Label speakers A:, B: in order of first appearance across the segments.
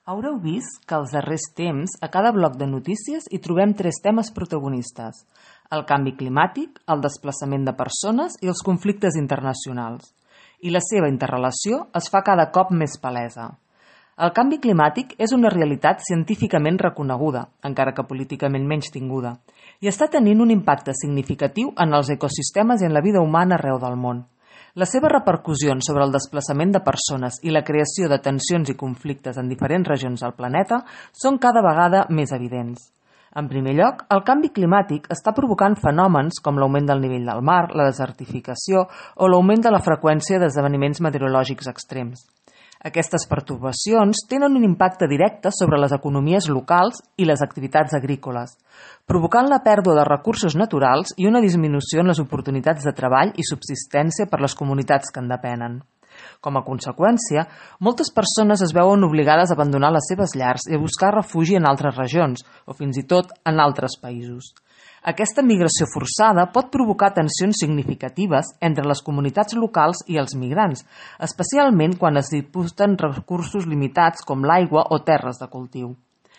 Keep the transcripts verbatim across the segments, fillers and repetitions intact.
A: Haureu vist que als darrers temps a cada bloc de notícies hi trobem tres temes protagonistes: el canvi climàtic, el desplaçament de persones i els conflictes internacionals. I la seva interrelació es fa cada cop més palesa. El canvi climàtic és una realitat científicament reconeguda, encara que políticament menys tinguda, i està tenint un impacte significatiu en els ecosistemes i en la vida humana arreu del món. Les seves repercussions sobre el desplaçament de persones i la creació de tensions i conflictes en diferents regions del planeta són cada vegada més evidents. En primer lloc, el canvi climàtic està provocant fenòmens com l'augment del nivell del mar, la desertificació o l'augment de la freqüència d'esdeveniments meteorològics extrems. Aquestes pertorbacions tenen un impacte directe sobre les economies locals i les activitats agrícoles, provocant la pèrdua de recursos naturals i una disminució en les oportunitats de treball i subsistència per les comunitats que en depenen. Com a conseqüència, moltes persones es veuen obligades a abandonar les seves llars i a buscar refugi en altres regions, o fins i tot en altres països. Aquesta migració forçada pot provocar tensions significatives entre les comunitats locals i els migrants, especialment quan es disputen recursos limitats com l'aigua o terres de cultiu.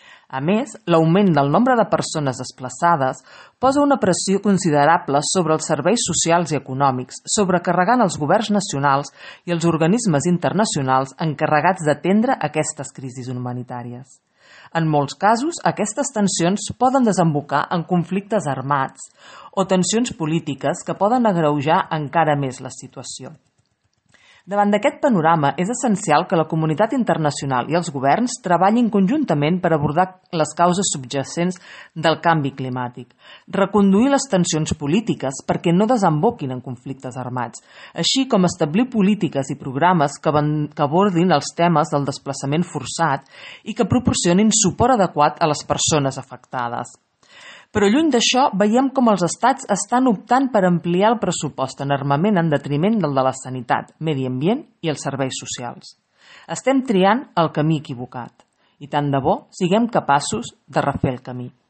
A: A més, l'augment del nombre de persones desplaçades posa una pressió considerable sobre els serveis socials i econòmics, sobrecarregant els governs nacionals i els organismes internacionals encarregats d'atendre aquestes crisis humanitàries. En molts casos, aquestes tensions poden desembocar en conflictes armats o tensions polítiques que poden agreujar encara més la situació. Davant d'aquest panorama, és essencial que la comunitat internacional i els governs treballin conjuntament per abordar les causes subjacents del canvi climàtic, reconduir les tensions polítiques perquè no desemboquin en conflictes armats, així com establir polítiques i programes que abordin els temes del desplaçament forçat i que proporcionin suport adequat a les persones afectades. Però lluny d'això, veiem com els estats estan optant per ampliar el pressupost en armament en detriment del de la sanitat, medi ambient i els serveis socials. Estem triant el camí equivocat i tant de bo siguem capaços de refer el camí.